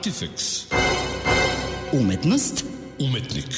Artifex. Umetnost. Umetnik.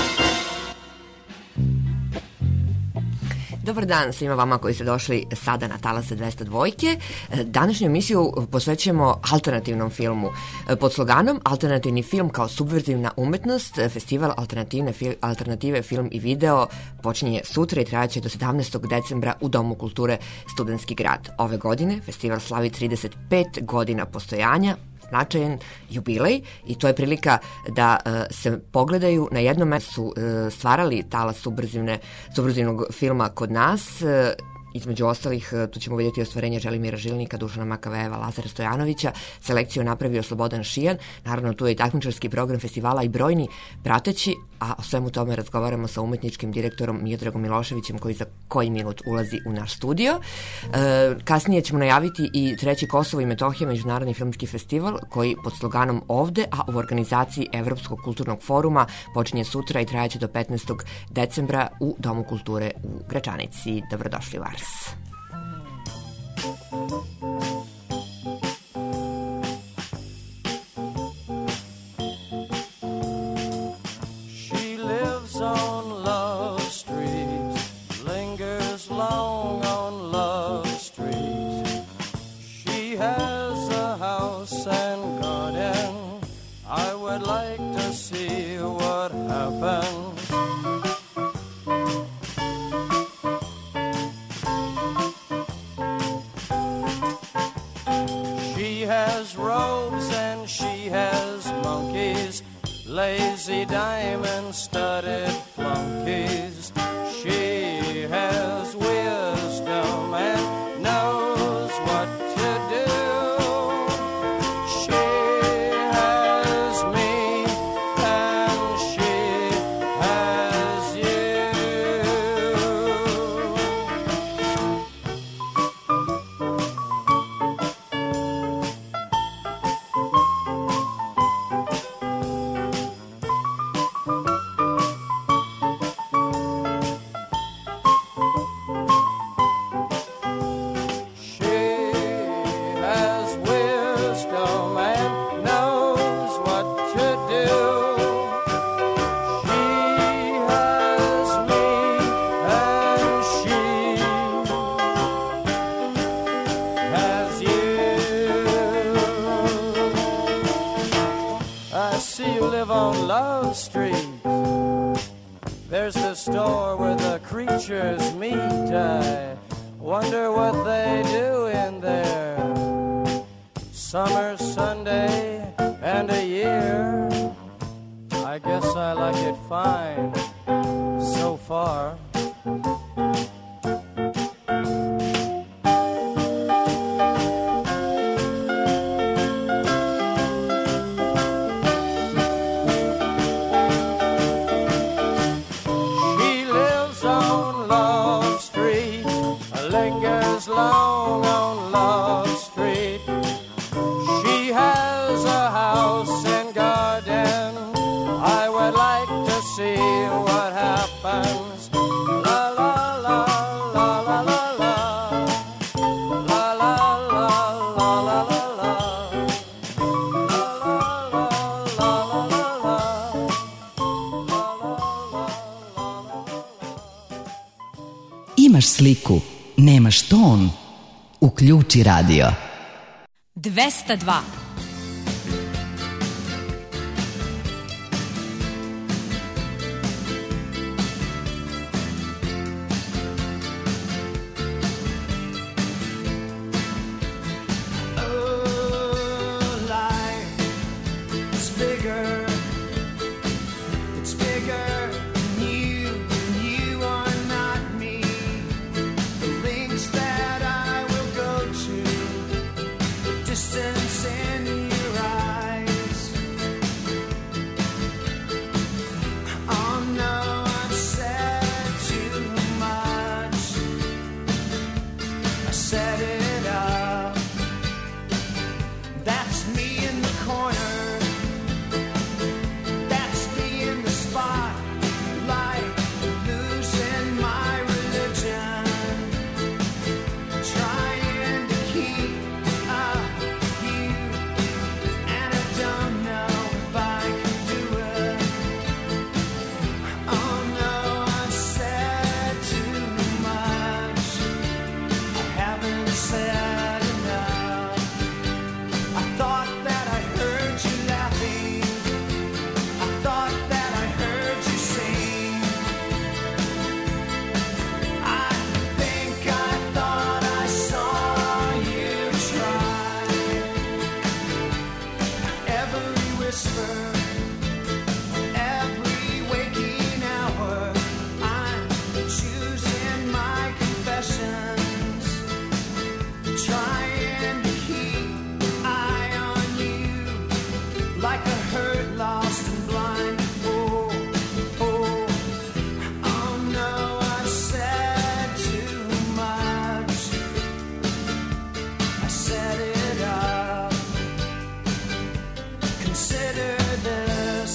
Dobar dan svima vama koji ste došli sada na talase 202. Današnju emisiju posvećujemo alternativnom filmu. Pod sloganom Alternativni film kao subverzivna umetnost, festival alternative film i video počinje sutra i trajaće do 17. decembra u Domu kulture Studentski grad. Ove godine festival slavi 35 godina postojanja, značajan jubilej i to je prilika da se pogledaju. Na jednom mestu su stvarali talas subverzivnog filma kod nas. Između ostalih, tu ćemo vidjeti ostvarenje Želimira Žilnika, Dušana Makaveva, Lazara Stojanovića. Selekciju je napravio Slobodan Šijan. Naravno, tu je i takmičarski program festivala i brojni prateći, a o svemu tome razgovaramo sa umetničkim direktorom Miodragom Miloševićem, koji za koji minut ulazi u naš studio. Kasnije ćemo najaviti i treći Kosovo i Metohija međunarodni filmski festival, koji pod sloganom Ovde, a u organizaciji Evropskog kulturnog foruma, počinje sutra i trajaće do 15. decembra u Domu kulture u Gračanici. Dobrodošli u Ars. She lives on Love Street, lingers long on Love Street. She has a house and garden. I would like to see what happens. Robes and she has monkeys, lazy diamond-studded flunkies. She has wisdom and knows what to do. She has me and she has you. There's the store where the creatures meet. I wonder what they do in there. Summer, Sunday, and a year. I guess I like it fine so far. Long on Love Street. She has a house and garden. I would like to see what happens. La la la la la la la. La la la la la la la. La la la la la la la. Imaš sliku, nemaš ton. Uključi radio. 202. Distance in trying to keep eye on you like a herd lost and blind. Oh, oh, oh no, I said too much. I set it up. Consider this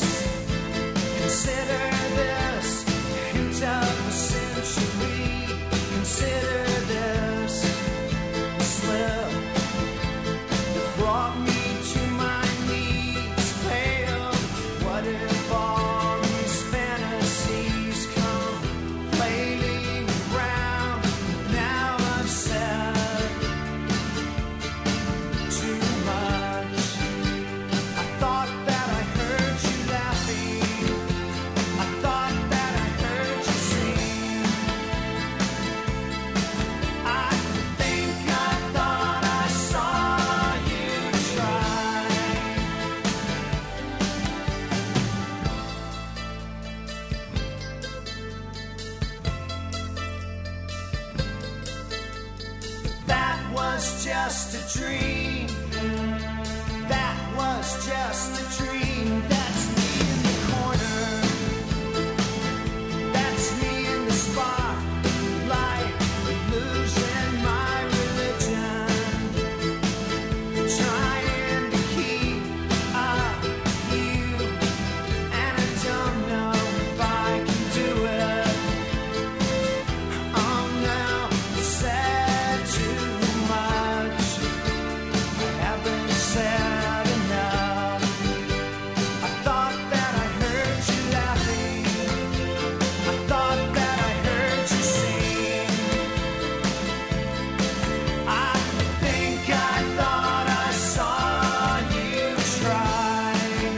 hint of the century. Consider this slip that brought me to my knees, pale. What if all these fantasies come flailing around? Now I've said too much. I thought that I heard you laughing. I thought that I heard you sing. I think I thought I saw you try. That was just a dream. That was just a dream. That's me in the corner. That's me in the spotlight, losing my religion, trying to keep up with you, and I don't know if I can do it. Oh no, I said too much. I haven't said enough. I thought that I heard you laughing. I thought that I heard you sing. I think I thought I saw you try.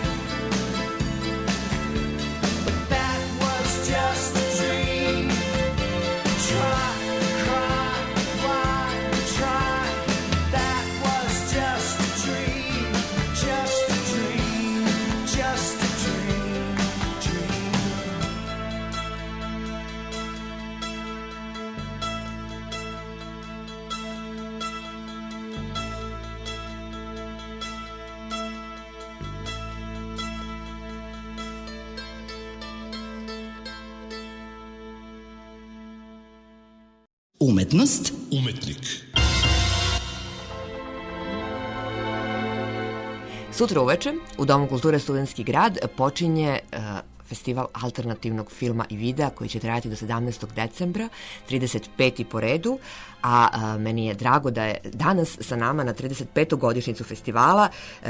But that was just a dream. Try, cry, why try? That was just a dream, just a dream, just a dream, dream. Umetnost Umetnik. Sutra uveče u Domu kulture Studentski grad počinje festival alternativnog filma i videa koji će trajati do 17. decembra, 35. po redu, a meni je drago da je danas sa nama na 35. godišnjicu festivala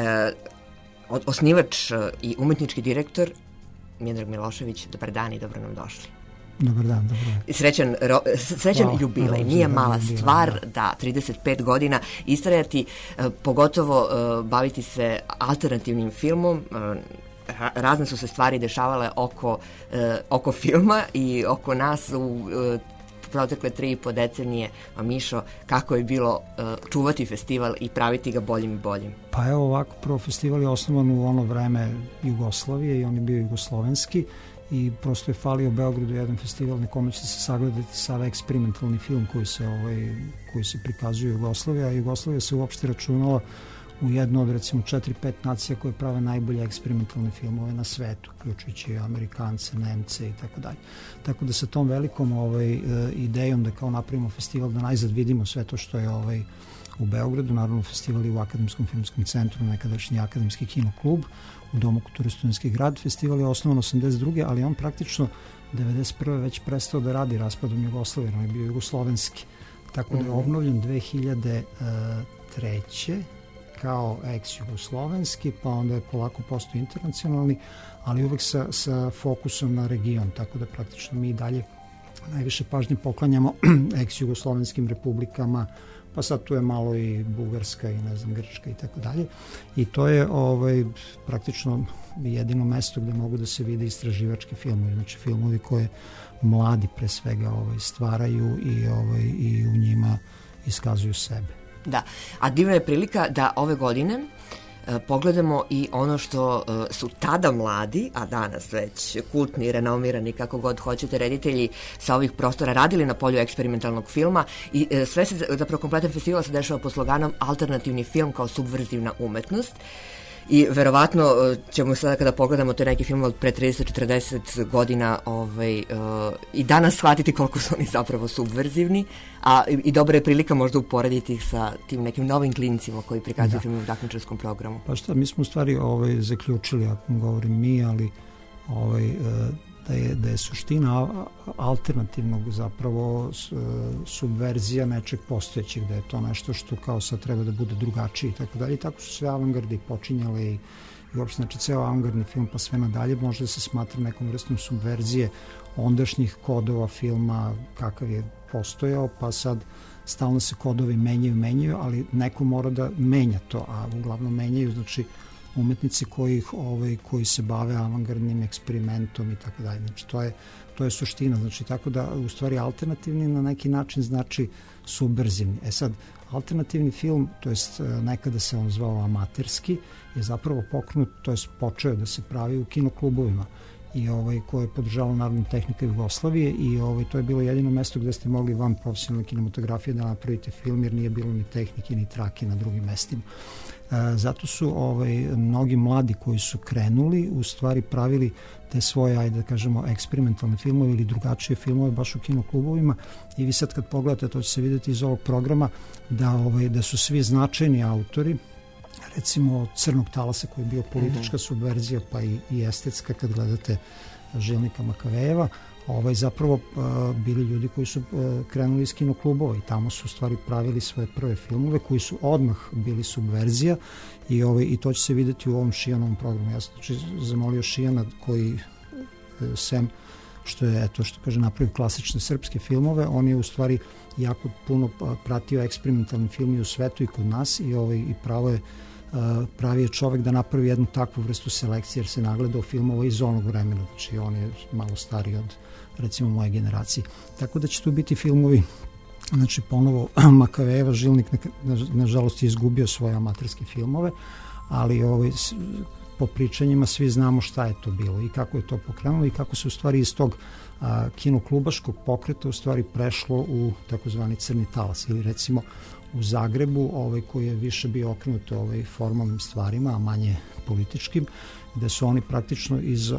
osnivač i umetnički direktor Miodrag Milošević. Dobar dan i dobro nam došli. Dobar dan, dobar dan. Srećan jubilej. Nije mala stvar da 35 godina istrajati, pogotovo baviti se alternativnim filmom. Razne su se stvari dešavale oko filma i oko nas u protekle 3,5 decenije. A Mišo, kako je bilo čuvati festival i praviti ga boljim i boljim? Pa evo ovako, prvo festival je osnovan u ono vreme Jugoslavije i on je bio jugoslovenski i prosto je falio Beogradu jedan festival na kome će se sagledati sav eksperimentalni film koji se prikazuje u Jugoslaviji, a Jugoslavija se uopšte računala u jednu od recimo 4-5 nacija koje prave najbolje eksperimentalne filmove na svetu, uključujući Amerikance, Nemce i tako dalje. Tako da sa tom velikom idejom da kao napravimo festival, da najzad vidimo sve to što je u Beogradu, naravno festival je u Akademskom filmskom centru, nekadašnji Akademski kinoklub, u Domu kulture Studentski grad. Festival je osnovan 82. ali on praktično 91. već prestao da radi raspadom Jugoslavije, on je bio jugoslovenski. Tako da je obnovljen 2003. kao ex-jugoslovenski, pa onda je polako postao internacionalni, ali uvek sa fokusom na region, tako da praktično mi dalje najviše pažnje poklanjamo ex-jugoslovenskim republikama, pa sad tu je malo i Bugarska i ne znam Grčka i tako dalje. I to je praktično jedino mesto gde mogu da se vide istraživački filmovi, znači filmovi koje mladi pre svega stvaraju i u njima iskazuju sebe. Da, a divna je prilika da ove godine pogledamo i ono što su tada mladi, a danas već kultni, renomirani, kako god hoćete, reditelji sa ovih prostora radili na polju eksperimentalnog filma i sve se, zapravo kompletan festival se dešava pod sloganom alternativni film kao subverzivna umetnost. I verovatno ćemo sada kada pogledamo te neki film od pre 30-40 godina i danas shvatiti koliko su oni zapravo subverzivni, a i dobra je prilika možda uporediti ih sa tim nekim novim klincima koji prikazuju film u takmičarskom programu. Pa šta, mi smo u stvari zaključili, ako govorim mi, ali da je suština alternativnog zapravo subverzija nečeg postojećeg, da je to nešto što kao sad treba da bude drugačije i tako dalje. I tako su sve avangardi počinjale i uopšte, znači, ceo avangardni film pa sve nadalje može da se smatra nekom vrstom subverzije ondašnjih kodova filma kakav je postojao, pa sad stalno se kodovi menjaju, ali neko mora da menja to, a uglavnom menjaju, znači, umetnici koji se bave avangardnim eksperimentom i tako dalje. Znači, to je suština. Znači, tako da, u stvari, alternativni na neki način znači subverzivni. Sad, alternativni film, to jest nekada se on zvao amaterski, je zapravo pokrenut, to jest počeo da se pravi u kinoklubovima i koje je podržala Narodna tehnika Jugoslavije i to je bilo jedino mesto gde ste mogli van profesionalne kinematografije da napravite film, jer nije bilo ni tehnike ni trake na drugim mestima. Zato su mnogi mladi koji su krenuli u stvari pravili te svoje, ajde da kažemo, eksperimentalne filmove ili drugačije filmove baš u kinoklubovima i vi sad kad pogledate, to će se vidjeti iz ovog programa, da su svi značajni autori, recimo Crnog talasa koji je bio politička subverzija pa i estetska kad gledate Žilnika Makavejeva, zapravo bili ljudi koji su krenuli iz kinoklubova i tamo su u stvari pravili svoje prve filmove koji su odmah bili subverzija i to će se vidjeti u ovom Šijanovom programu. Ja sam zamolio Šijana koji sem što je, što kaže, napravio klasične srpske filmove, on je u stvari jako puno pratio eksperimentalni film i u svetu i kod nas i pravi je čovek da napravi jednu takvu vrstu selekcije, jer se nagledao filmova iz onog vremena, znači on je malo stariji od, recimo, moje generacije. Tako da će tu biti filmovi, znači ponovo Makavejeva, Žilnik nažalost je izgubio svoje amaterske filmove, ali po pričanjima svi znamo šta je to bilo i kako je to pokrenulo i kako se u stvari iz tog kinoklubaškog pokreta u stvari prešlo u takozvani Crni talas, ili recimo u Zagrebu, koji je više bio okrenut formalnim stvarima, a manje političkim, gde su oni praktično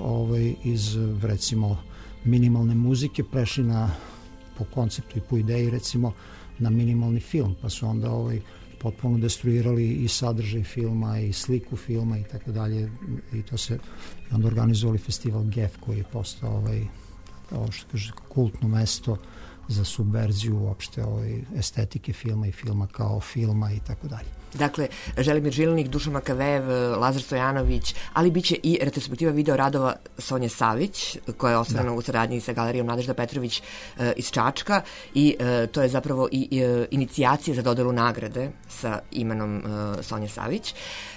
iz recimo minimalne muzike prešli po konceptu i po ideji recimo na minimalni film, pa su onda potpuno destruirali i sadržaj filma i sliku filma i tako dalje, i to se onda organizovali festival GEF koji je postao što kaže kultno mesto za subverziju uopšte estetike filma i filma kao filma i tako dalje. Dakle, Želimir Žilnik, Dušan Makavejev, Lazar Stojanović, ali bit će i retrospektiva video radova Sonje Savić, koja je ostvarena u saradnji sa Galerijom Nadežda Petrović iz Čačka, i to je zapravo i inicijacija za dodelu nagrade sa imenom Sonje Savić.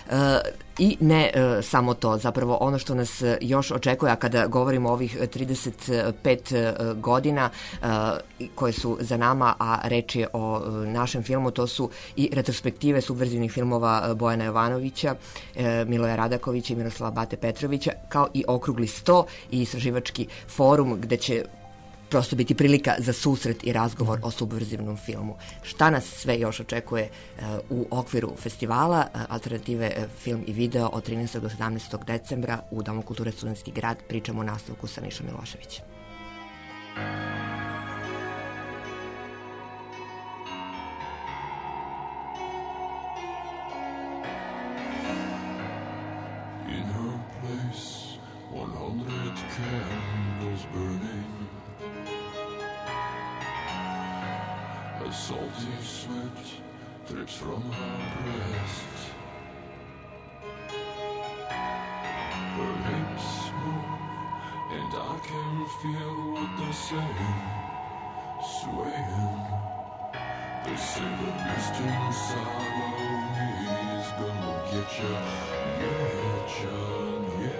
I ne samo to, zapravo ono što nas još očekuje, a kada govorimo o ovih 35 godina koje su za nama, a reč je o našem filmu, to su i retrospektive subverzivnih filmova Bojana Jovanovića, Miloja Radakovića i Miroslava Bate Petrovića, kao i okrugli sto i istraživački forum gde će prosto biti prilika za susret i razgovor o subverzivnom filmu. Šta nas sve još očekuje u okviru festivala Alternative film i video od 13. do 17. decembra u Domu kulture Studentski grad? Pričamo o nastavku sa Nišom Miloševićem. In her place, 100 candles burning. A salty sweat drips from her breast. Her hips move, and I can feel what they're saying, swaying. They say the beast inside of me is gonna get ya, yeah.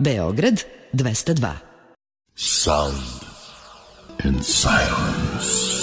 Beograd 202. Sound and silence.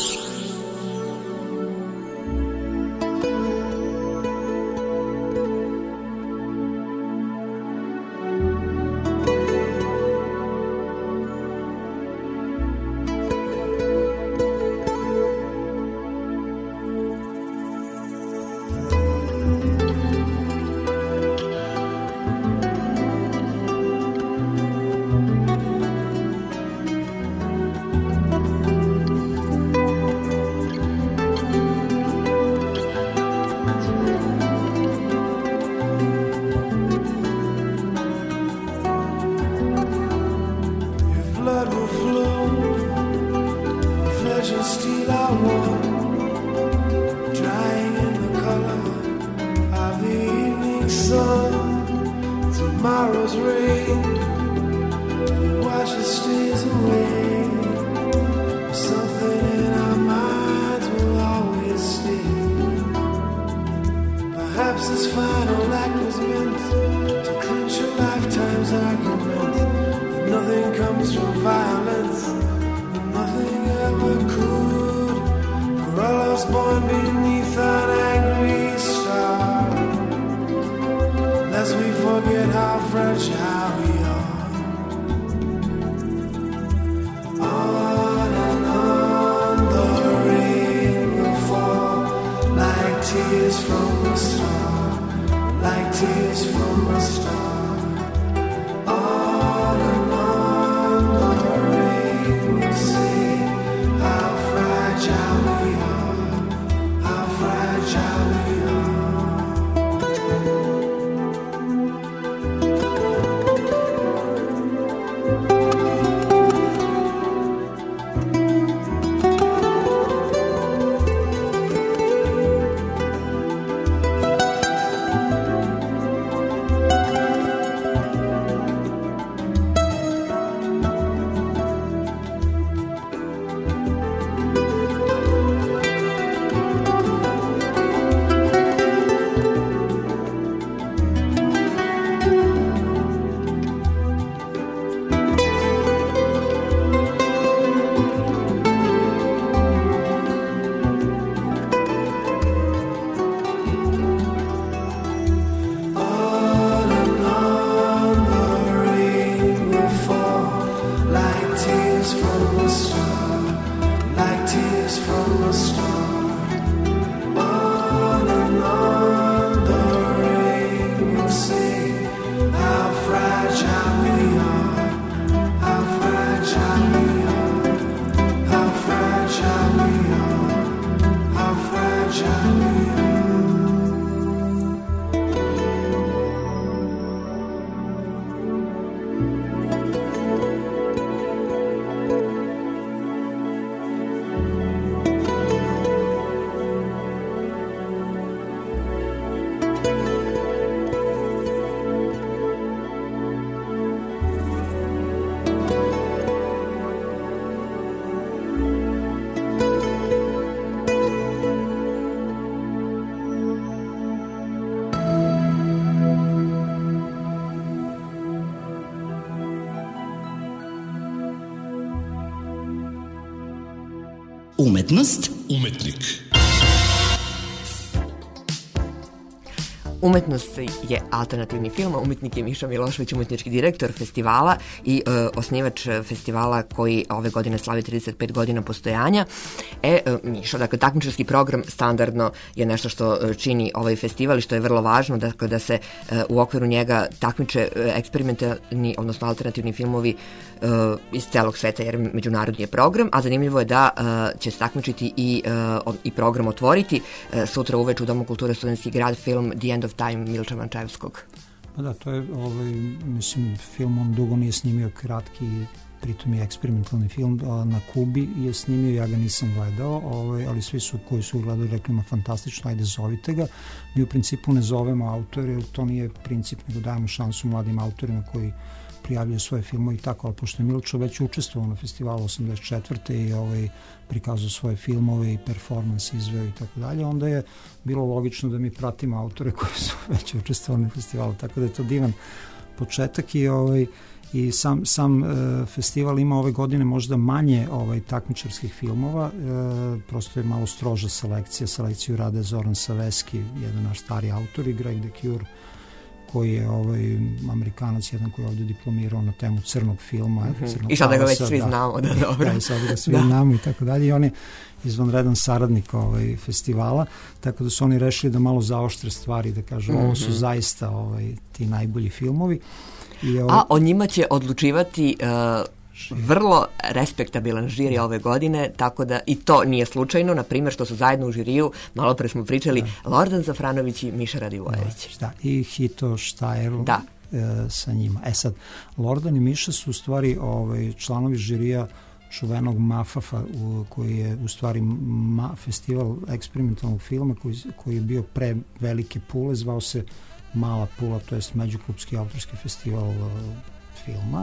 Umetnost. Umetnik. Umetnost je alternativni film, a umetnik je Miša Milošević, umetnički direktor festivala i osnivač festivala koji ove godine slavi 35 godina postojanja. Miša, dakle, takmičarski program standardno je nešto što čini ovaj festival i što je vrlo važno, dakle, da se u okviru njega takmiče eksperimentalni, odnosno alternativni filmovi iz celog sveta, jer međunarodni je program, a zanimljivo je da će se takmičiti i program otvoriti sutra uveče u Domu kulture Studentski grad film The End of Time Milča Vančevskog. Pa da, to je, mislim, film on dugo nije snimio, kratki, pritom je eksperimentalni film, na Kubi je snimio, ja ga nisam gledao, ali svi su koji su gledali rekli ima fantastično, ajde zovite ga. Mi u principu ne zovemo autore, jer to nije princip, nego dajemo šansu mladim autorima koji prijavljaju svoje filmove i tako, ali pošto je Milčo već učestvovao na festivalu 84. i prikazao svoje filmove i performans izveo i tako dalje, onda je bilo logično da mi pratimo autore koji su već učestvovali na festivalu, tako da je to divan početak i sam festival ima ove godine možda manje takmičarskih filmova, prosto je malo stroža selekciju rade Zoran Saveski, jedan naš stari autor, i Greg DeCure, koji je Amerikanac, jedan koji je ovde diplomirao na temu crnog filma. I sada ga već svi znamo. Da, i sada ga svi znamo i tako dalje. I on je izvanredan saradnik festivala, tako da su oni rešili da malo zaoštre stvari, da kažu ovo su zaista ti najbolji filmovi. A o njima će odlučivati vrlo respektabilan žiri ove godine, tako da i to nije slučajno, na primjer što su zajedno u žiriju, malo pre smo pričali, Lordan Zafranović i Miša Radivojević. Da, i Hito Štajerl sa njima. Sad, Lordan i Miša su u stvari članovi žirija čuvenog MAFAF-a, koji je u stvari festival eksperimentalnog filma koji je bio pre Velike Pule, zvao se Mala Pula, to jest Međuklubski autorski festival filma.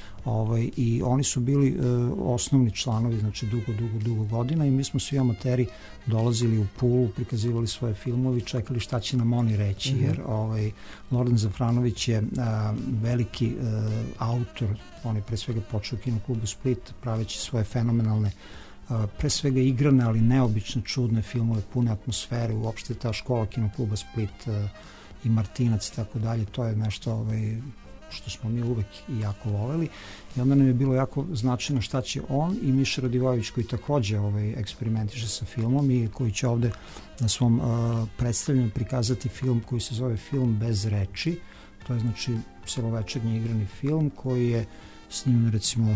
I oni su bili osnovni članovi, znači dugo godina, i mi smo svi amateri dolazili u Pulu, prikazivali svoje filmove i čekali šta će nam oni reći, jer Lordan Zafranović je veliki autor, on je pre svega počeo u Kinoklubu Split praveći svoje fenomenalne, pre svega igrane, ali neobične, čudne filmove, pune atmosfere, uopšte ta škola Kinokluba Split i Martinac i tako dalje, to je nešto što smo mi uvek i jako voleli, i onda nam je bilo jako značajno šta će on i Miša Radivojević, koji takođe eksperimentiše sa filmom i koji će ovde na svom predstavljanju prikazati film koji se zove Film bez reči. To je znači celovečernji igrani film koji je snimljen recimo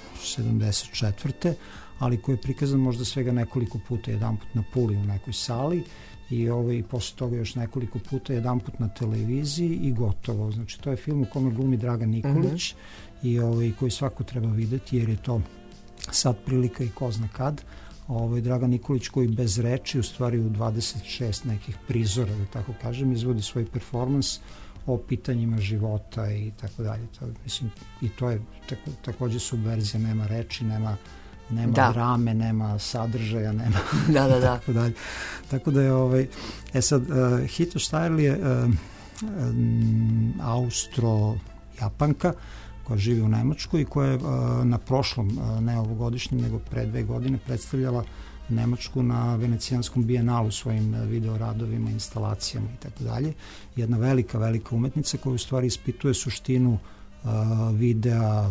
74. ali koji je prikazan možda svega nekoliko puta, jedanput na Puli u nekoj sali i posle toga još nekoliko puta, jedanput na televiziji i gotovo. Znači to je film u kome glumi Dragan Nikolić i koji svako treba videti, jer je to sad prilika i ko zna kad. Dragan Nikolić, koji bez reči, u stvari u 26 nekih prizora, da tako kažem, izvodi svoj performans o pitanjima života i tako dalje. Mislim, i to je takođe subverzija, nema reči, nema drame, nema sadržaja, nema tako dalje. Tako da je sad Hito Štajerl je Austro-Japanka koja živi u Nemačkoj i koja je na prošlom, ne ovogodišnjem, nego pre 2 godine predstavljala Nemačku na Venecijanskom bijenalu svojim videoradovima, instalacijama i tako dalje. Jedna velika umetnica koja u stvari ispituje suštinu videa,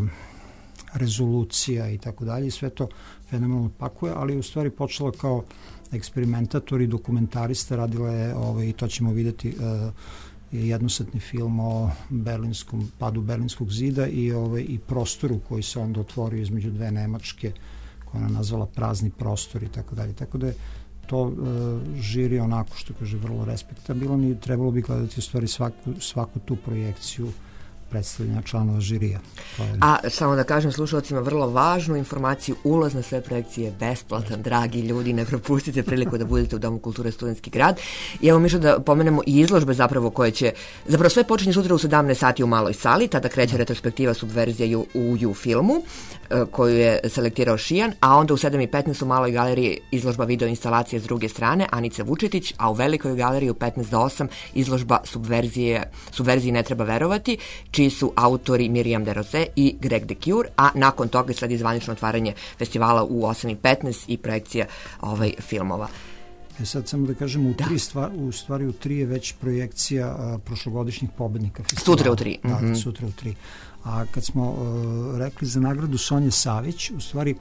rezolucija i tako dalje, i sve to fenomenalno pakuje, ali je u stvari počela kao eksperimentator i dokumentarista, radila je, i to ćemo videti, jednosatni film o padu Berlinskog zida i prostoru koji se onda otvorio između dve Nemačke, koja je nazvala Prazni prostor i tako dalje. Tako da je to žiri onako, što kaže, vrlo respektabilan, i trebalo bi gledati u stvari svaku tu projekciju predstavljanja članova žirija. A samo da kažem slušalcima vrlo važnu informaciju, ulaz na sve projekcije je besplatan, dragi ljudi, ne propustite priliku da budete u Domu kulture Studentski grad. I evo Mišo da pomenemo i izložbe zapravo sve počinje sutra u 17 sati u maloj sali, tada kreće retrospektiva Subverzija u U-filmu, koju je selektirao Šijan, a onda u 7:15 u maloj galeriji izložba video instalacije s druge strane Anice Vučetić, a u velikoj galeriji u 15 do 8 izložba Subverziji ne treba verovati, čiji su autori Miriam Deroze i Greg DeCure, a nakon toga sledi zvanično otvaranje festivala u 8:15 i projekcija filmova. Sad samo da kažem, u stvari u 3 je već projekcija prošlogodišnjih pobednika festivala. Sutra u 3. Da, sutra u 3. A kad smo rekli za nagradu Sonje Savić, u stvari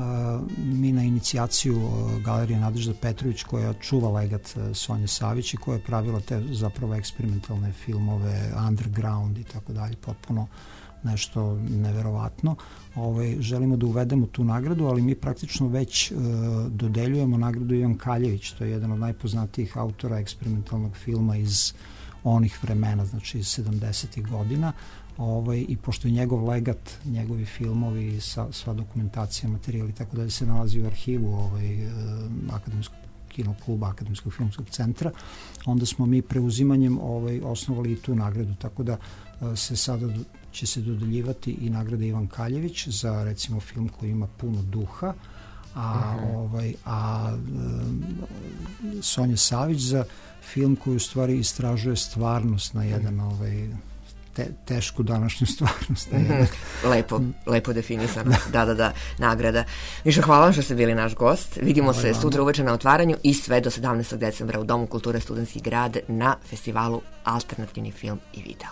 mi na inicijaciju Galerije Nadežda Petrović, koja čuva legat Sonje Savić i koja je pravila te zapravo eksperimentalne filmove, underground i tako dalje, potpuno nešto neverovatno. Želimo da uvedemo tu nagradu, ali mi praktično već dodeljujemo nagradu Ivan Kaljević, to je jedan od najpoznatijih autora eksperimentalnog filma iz onih vremena, znači iz 70. godina. I pošto je njegov legat, njegovi filmovi, sva dokumentacija, materijali, tako da se nalazi u arhivu Akademskog kinokluba, Akademskog filmskog centra, onda smo mi preuzimanjem osnovali i tu nagradu, tako da se sada će se dodeljivati i nagrada Ivan Kaljević za recimo film koji ima puno duha, a Sonja Savić za film koji u stvari istražuje stvarnost na jedan tešku današnju stvarnost. Lepo definisano. Da, nagrada. Mišo, hvala vam što ste bili naš gost. Vidimo se sutra uveče na otvaranju i sve do 17. decembra u Domu kulture Studentski grad na festivalu Alternativni film i video.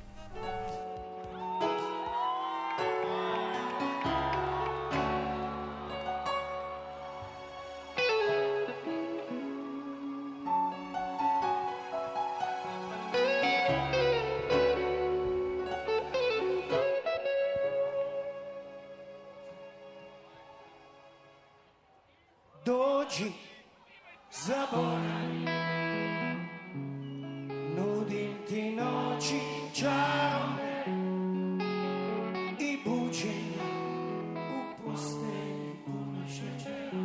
Dođi, zaborav, nudim ti noći čarobne i buđenja u postelji puno šećera.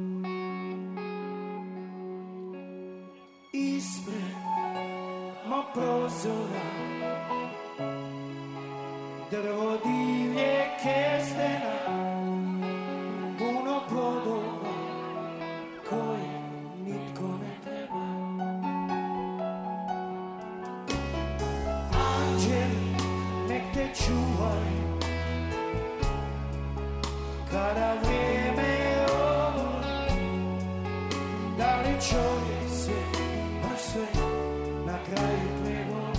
Ispred mog prozora drvo divlje kestena, puno plodova koje nitko ne treba. Anđeli nek te čuvaju kada vrijeme ovo, da li čovjek sve, baš sve na kraju prevoli.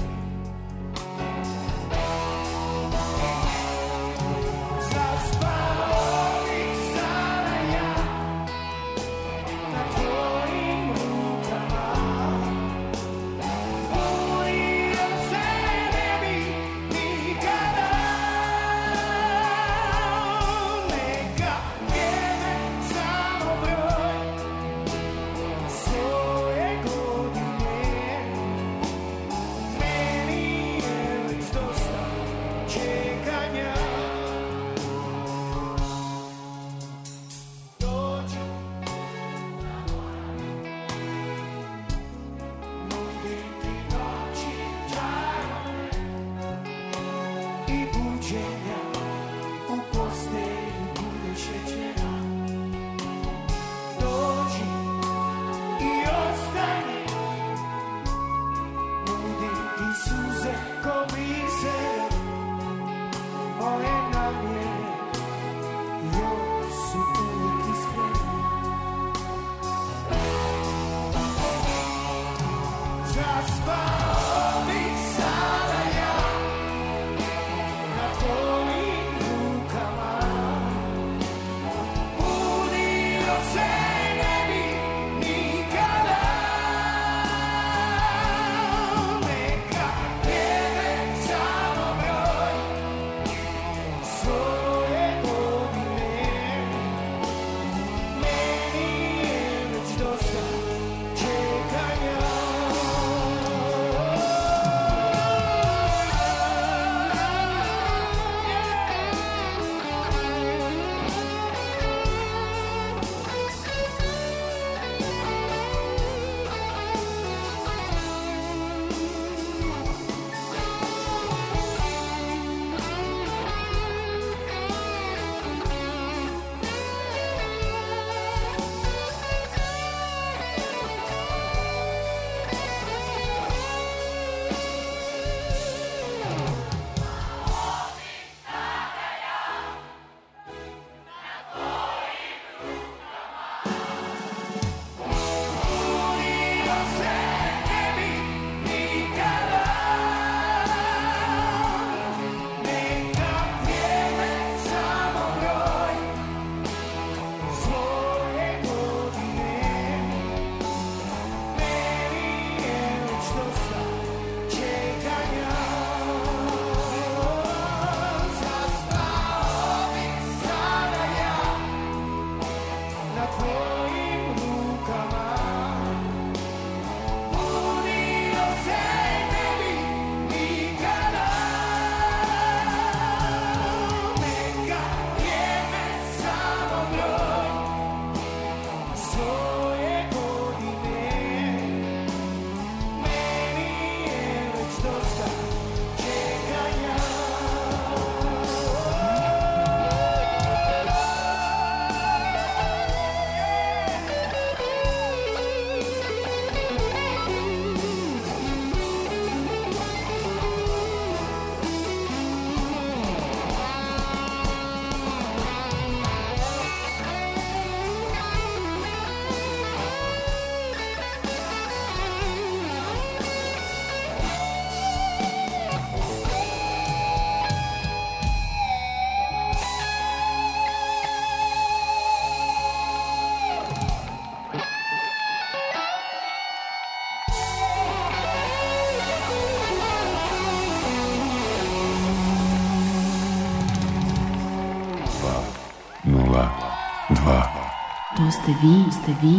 To ste vi.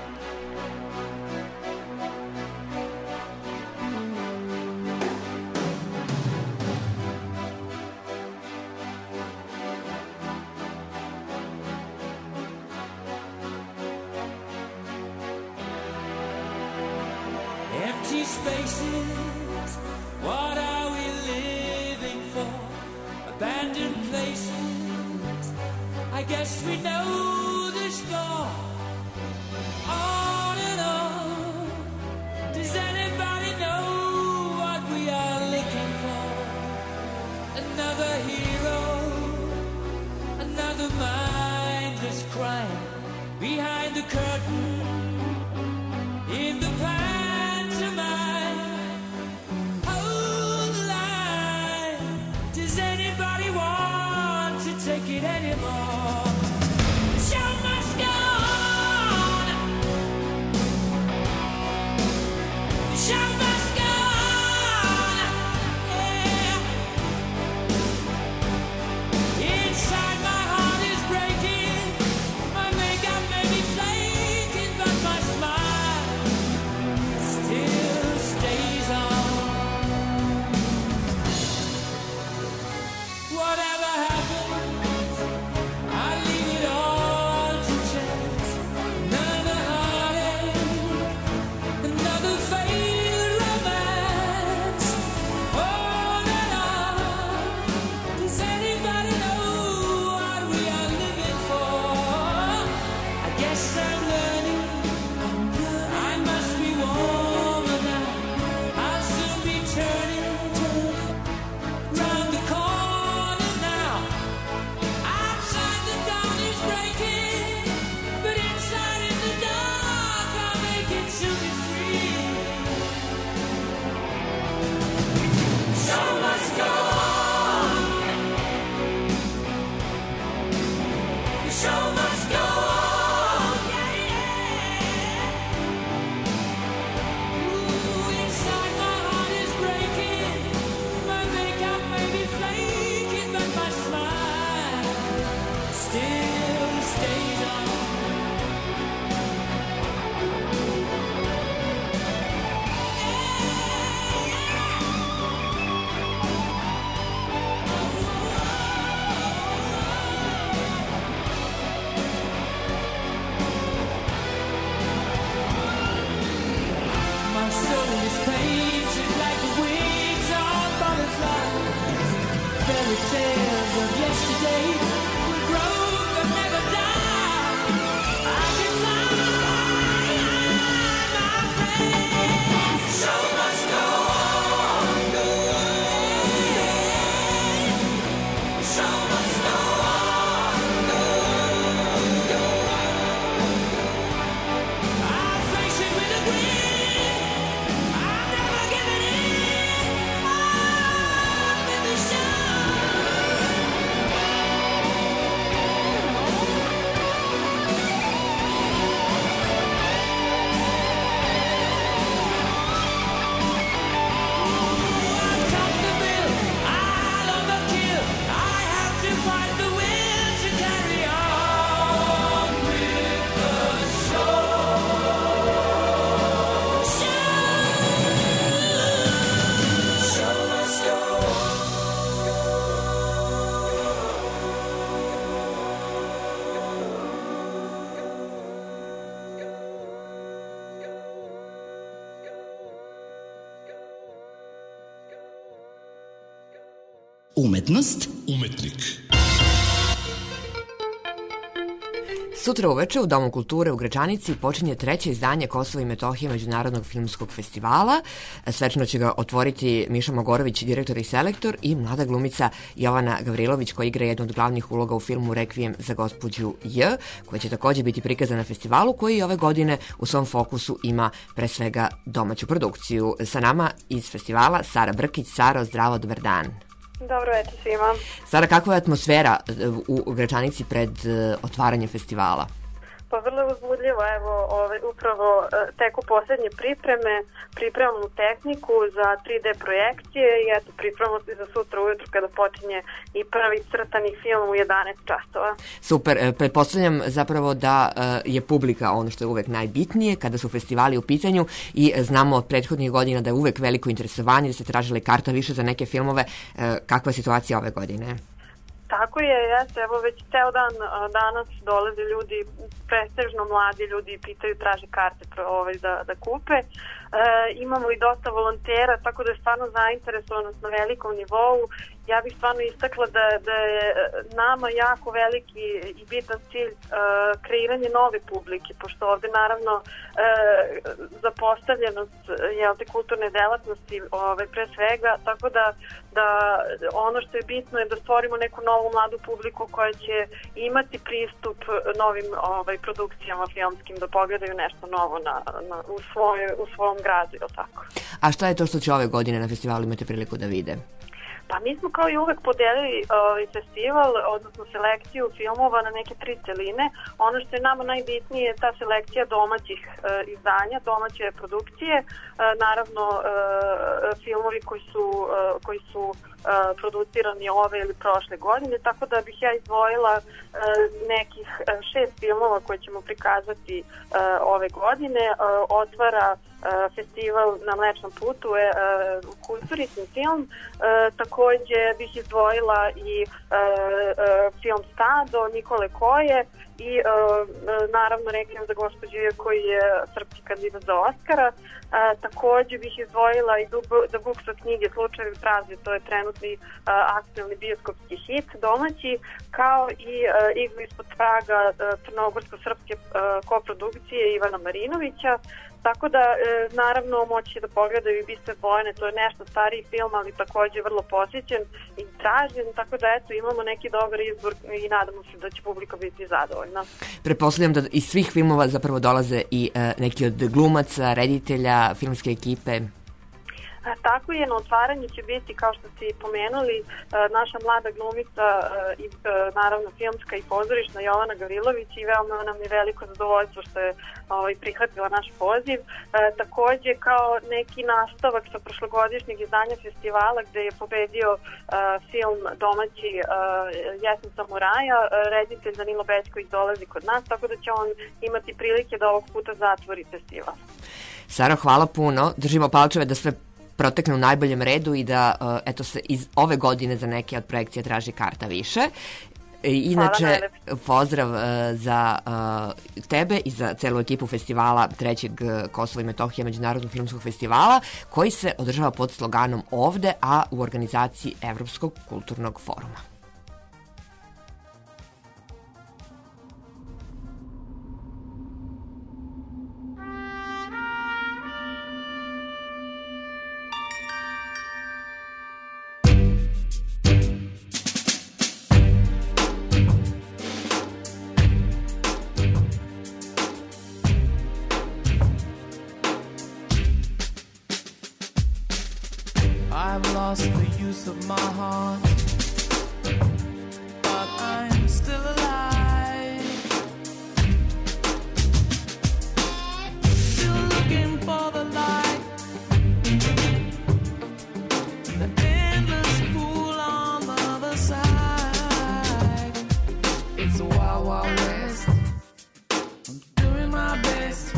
Empty spaces, what are we living for? Abandoned places, I guess we know the score. On and on, does anybody know what we are looking for? Another hero, another mindless crime behind the curtain, in the pantomime. Hold the line. Does anybody want to take it anymore? The show must go on. The show must go on. Yeah. Inside my heart is breaking. My makeup may be flaking, but my smile still stays on. Whatever happens, I leave it all to chance. Another heartache, another failed romance. On and on. Does anybody know what we are living for? I guess I'm learning. I must be warmer now. I'll soon be turning round the corner now. Outside the dawn is breaking, but inside in the dark I'll make it to be free. Show must go on. The show must go on. Yeah, yeah. Ooh, inside my heart is breaking. My makeup may be flaking, but my smile still stays on. My soul is painted like the wings of butterflies. Fairy tales of yesterday will grow but never die. I can fly, my friend. The show must go on. The show must go on. I'll face it with a grin. I'm never giving in. On with the show. I'll top the bill. I'll overkill. I have to fight the will to carry on with the show. Show must go Umetnost Umetnik. Sutra uveče u Domu kulture u Gračanici počinje treće izdanje Kosova i Metohije Međunarodnog filmskog festivala. Svečano će ga otvoriti Miša Mogorović, direktor i selektor, i mlada glumica Jovana Gavrilović, koja igra jednu od glavnih uloga u filmu Rekvijem za gospođu J, koja će takođe biti prikazana na festivalu, koji ove godine u svom fokusu ima pre svega domaću produkciju. Sa nama iz festivala Sara Brkić. Saro, zdravo, dobar dan. Dobro večer svima. Sara, kakva je atmosfera u Gračanici pred otvaranje festivala? Pa vrlo je uzbudljivo, evo, upravo teku poslednje pripremamo tehniku za 3D projekcije i eto, pripremamo se za sutra ujutru kada počinje i prvi crtani film u 11 časova. Super, pretpostavljam zapravo da je publika ono što je uvek najbitnije kada su festivali u pitanju i znamo od prethodnih godina da je uvek veliko interesovanje, da se tražile karta više za neke filmove. Kakva je situacija ove godine? Tako je, jeste, evo već ceo dan danas dolaze ljudi, pretežno mladi ljudi i pitaju, traže karte da kupe. Imamo i dosta volontera, tako da je stvarno zainteresovanost na velikom nivou. Ja bih stvarno istakla da je nama jako veliki i bitan cilj kreiranje nove publike, pošto ovde naravno zapostavljenost te kulturne delatnosti pre svega, tako da ono što je bitno je da stvorimo neku novu mladu publiku koja će imati pristup novim produkcijama filmskim, da pogledaju nešto novo u svom gradu, ili tako. A šta je to što će ove godine na festivalu imati priliku da vide? Pa mi smo kao i uvek podelili festival, odnosno selekciju filmova na neke 3 celine. Ono što je nama najbitnije je ta selekcija domaćih izdanja, domaće produkcije, naravno filmovi koji su producirani ove ili prošle godine, tako da bih ja izdvojila nekih 6 filmova koje ćemo prikazati ove godine. Otvara festival na Mlečnom putu kulturni film. Takođe bih izdvojila i film Stado Nikole Koje i naravno Requiem za gospođu koji je srpski kandidat za Oskara. Takođe bih izdvojila i The Books od knjige Slučajevi pravde, to je trenutni aktuelni bioskopski hit domaći, kao i Iglu ispod praga crnogorsko-srpske koprodukcije Ivana Marinovića. Tako da, naravno, moći da pogledaju i Biste Bojene, to je nešto stariji film, ali takođe vrlo posjećen i tražen, tako da, eto, imamo neki dobar izbor i nadamo se da će publika biti zadovoljna. Pretpostavljam da iz svih filmova zapravo dolaze i neki od glumaca, reditelja, filmske ekipe. Tako je, na otvaranju će biti, kao što ste i pomenuli, naša mlada glumica i naravno filmska i pozorišna Jovana Gavrilović i veoma nam je veliko zadovoljstvo što je prihvatila naš poziv. Takođe, kao neki nastavak sa prošlogodišnjeg izdanja festivala gde je pobedio film domaći Jesen samuraja, reditelj Danilo Bećković dolazi kod nas, tako da će on imati prilike da ovog puta zatvori festival. Sara, hvala puno. Držimo palčeve da sve protekne u najboljem redu i da eto se iz ove godine za neke od projekcija traži karta više. Inače, pozdrav za tebe i za celu ekipu festivala 3. Kosovo i Metohija Međunarodnog filmskog festivala, koji se održava pod sloganom Ovde, a u organizaciji Evropskog kulturnog foruma. I've lost the use of my heart, but I'm still alive. Still looking for the light, the endless pool on the other side. It's a wild, wild west. I'm doing my best.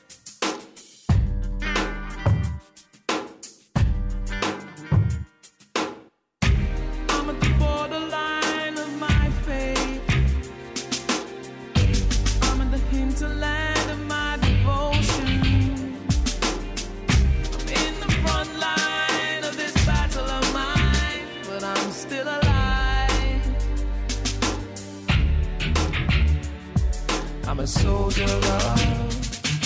I'm a soldier of love,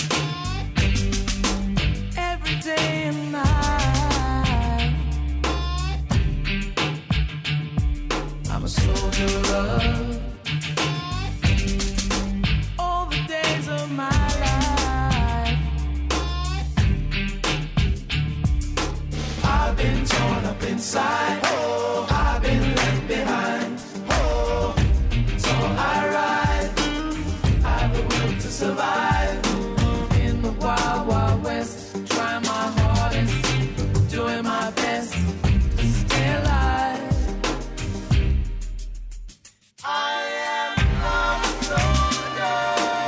every day and night. I'm a soldier of love, all the days of my life. I've been torn up inside, oh, I've been left behind, oh, so I ride. I will to survive in the wild, wild west. Trying my hardest, doing my best to stay alive. I am not a soldier.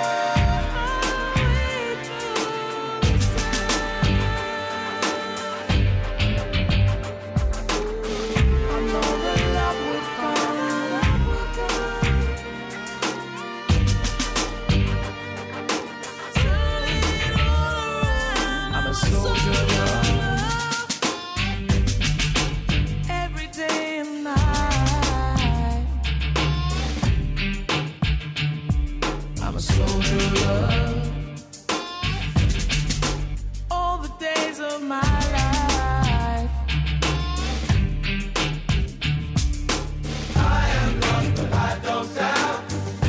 I know that love will come. I'm a soldier, every day and night. I'm a soldier, love, all the days of my life. I am lost, but I don't doubt.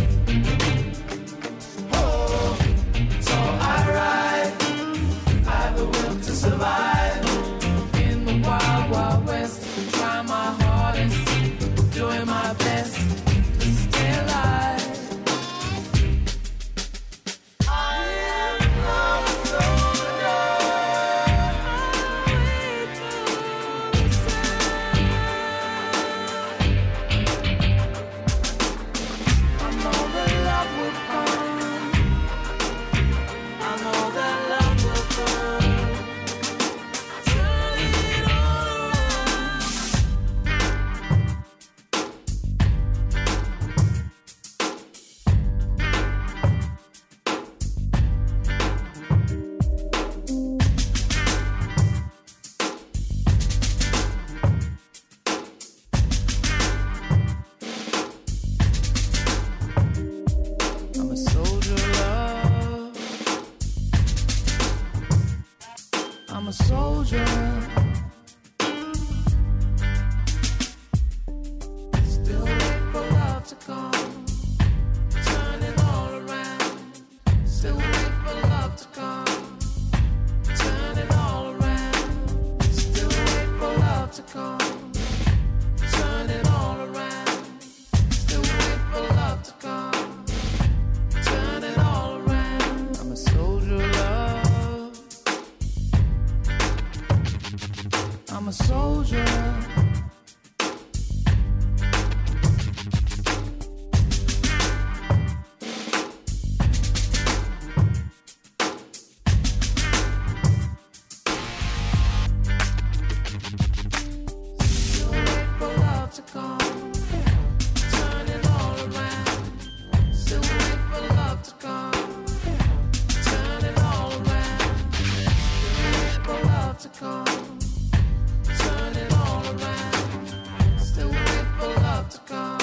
Oh, so I ride. I've the will to survive in the wild, wild west. Trying my hardest, doing my best to stay alive. I am not a soldier. I know that love will come. I know that love will come. Turn it all around. I'm a soldier, love. I'm a soldier. Still wait for love to come. Turn it all around. Still wait for love to come. Turn it all around. Still wait for love to come. Turn it all around. Still wait for love to come. Turn it all around. I'm a soldier, love. I'm a soldier. Still wait for love to come. Turn it all around. Still wait for love to come. Turn it all around. Still wait for love to come. Turn it all around. Still wait for love to come.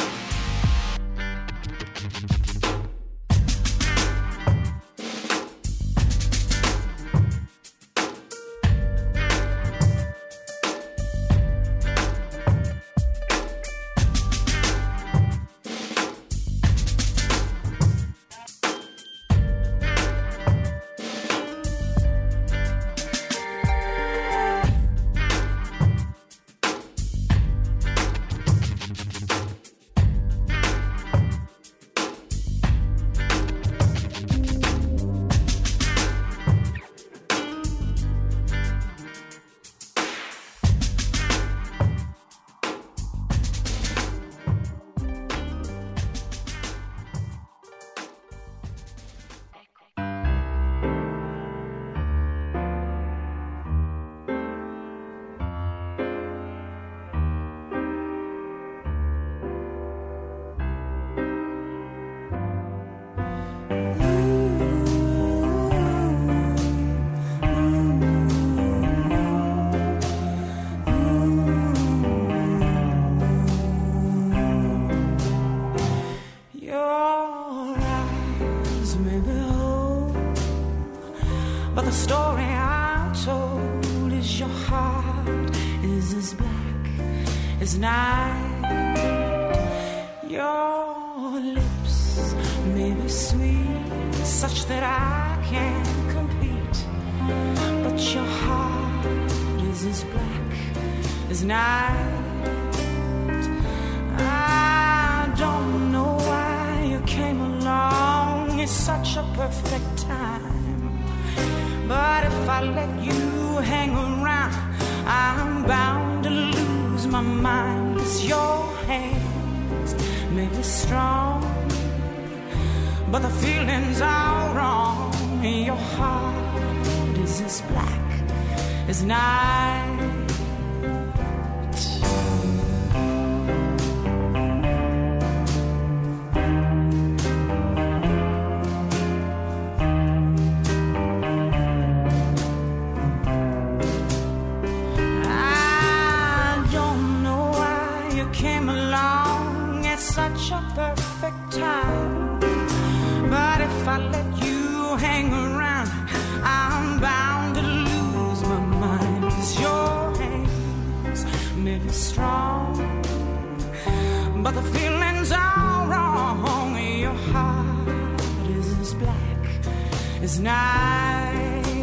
Your eyes may be old, but the story I told is your heart is as black as night. Your lips may be sweet, such that I can't compete, but your heart is as black as night. I don't know why you came along. It's such a perfect time. But if I let you hang around, I'm bound to lose my mind. 'Cause your hands may be strong, but the feelings are wrong. Your heart is as black as night. Such a perfect time. But if I let you hang around, I'm bound to lose my mind. 'Cause your hands may be strong, but the feelings are wrong. Your heart is as black as night.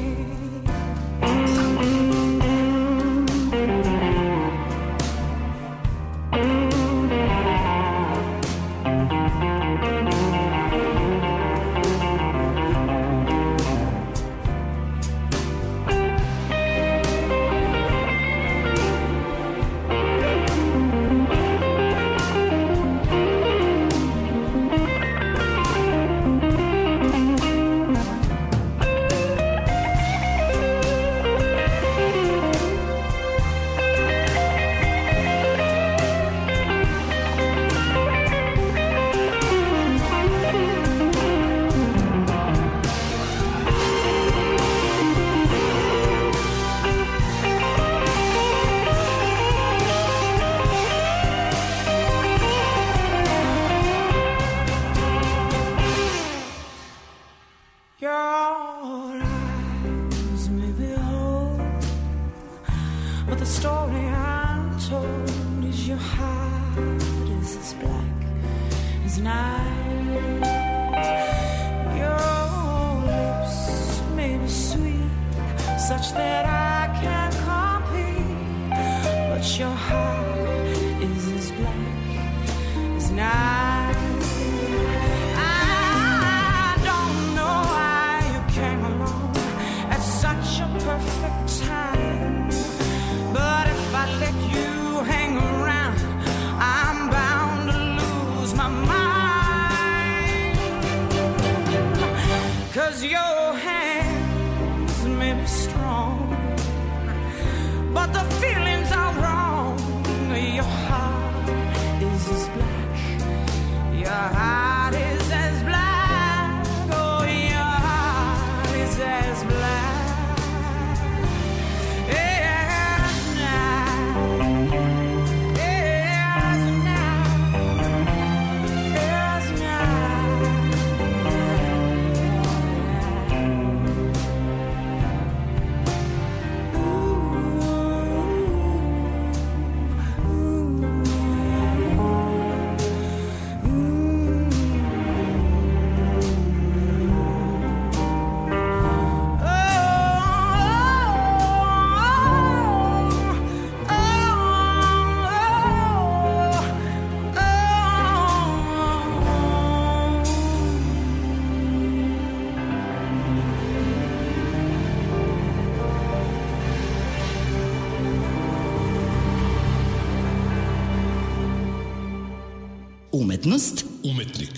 Umetnost. Umetnik.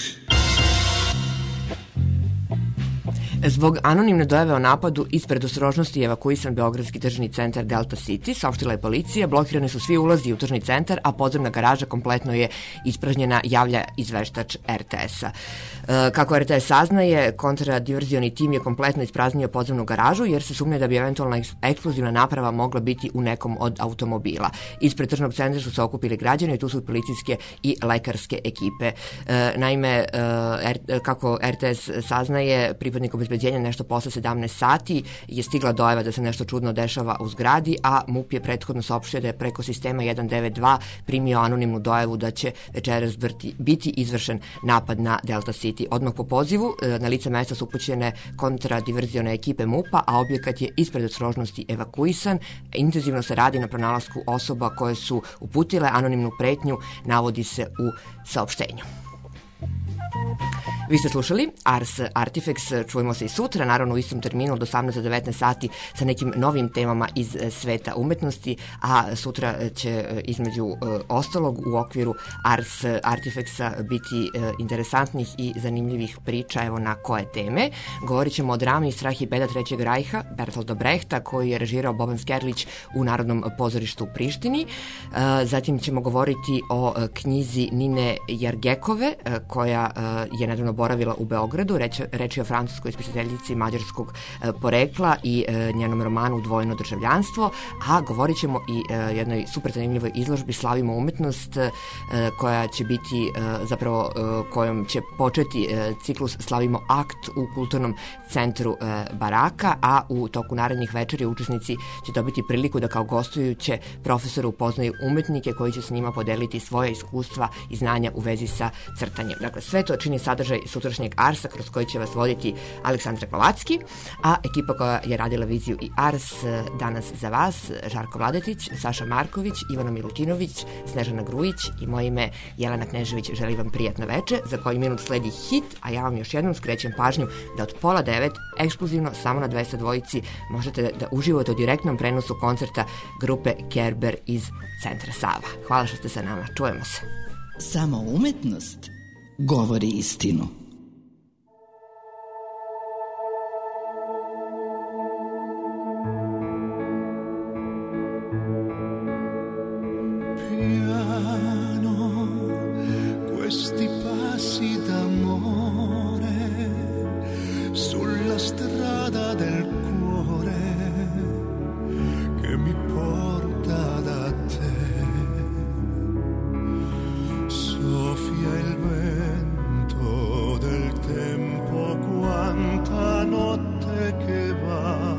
Zbog anonimne dojave o napadu iz predostrožnosti je evakuisan Beogradski tržni centar Delta City, saopštila je policija, blokirani su svi ulazi u tržni centar, a podzemna garaža kompletno je ispražnjena, javlja izveštač RTS-a. Kako RTS saznaje, kontradiverzioni tim je kompletno ispraznio podzemnu garažu jer se sumnja da bi eventualna eksplozivna naprava mogla biti u nekom od automobila. Ispred tržnog centra su se okupili građani i tu su policijske i lekarske ekipe. Naime, kako RTS saznaje, pripadnik obezbeđenja nešto posle 17 sati je stigla dojava da se nešto čudno dešava u zgradi, a MUP je prethodno saopštio da je preko sistema 192 primio anonimnu dojavu da će večeras biti izvršen napad na Delta City. Odmah po pozivu na lice mesta su upućene kontradiverzione ekipe MUP-a, a objekat je ispred ostrožnosti evakuisan. Intenzivno se radi na pronalasku osoba koje su uputile anonimnu pretnju, navodi se u saopštenju. Vi ste slušali Ars Artifex, čujemo se i sutra, naravno u istom terminu od 18 do 19 sati sa nekim novim temama iz sveta umetnosti, a sutra će između ostalog u okviru Ars Artifexa biti interesantnih i zanimljivih priča, evo na koje teme. Govorit ćemo o drami Strah i beda Trećeg rajha Bertolda Brehta, koji je režirao Boban Skerlić u Narodnom pozorištu u Prištini. Zatim ćemo govoriti o knjizi Nine Jargekove, koja je nedavno boravila u Beogradu. Reč je o francuskoj spisateljici mađarskog porekla i njenom romanu Dvojno državljanstvo, a govorit ćemo i jednoj super zanimljivoj izložbi Slavimo umetnost, koja će biti zapravo kojom će početi ciklus Slavimo akt u Kulturnom centru Baraka, a u toku narednih večeri učesnici će dobiti priliku da kao gostujuće profesore upoznaju umetnike koji će s njima podeliti svoje iskustva i znanja u vezi sa crtanjem. Dakle, sve to čini sadržaj sutrašnjeg Arsa, kroz koji će vas voditi Aleksandra Kovalacki, a ekipa koja je radila viziju i Ars danas za vas: Žarko Vladetić, Saša Marković, Ivana Milutinović, Snežana Grujić i moje ime Jelena Knežević. Želim vam prijatno veče, za koji minut sledi hit, a ja vam još jednom skrećem pažnju da od 8:30 ekskluzivno samo na 202 možete da uživate u direktnom prenosu koncerta grupe Kerber iz Centra Sava. Hvala što ste sa nama, čujemo se. Samo umetnost govori istinu. Questi passi d'amore sulla strada del cuore che mi porta da te. Soffia il vento del tempo, quanta notte che va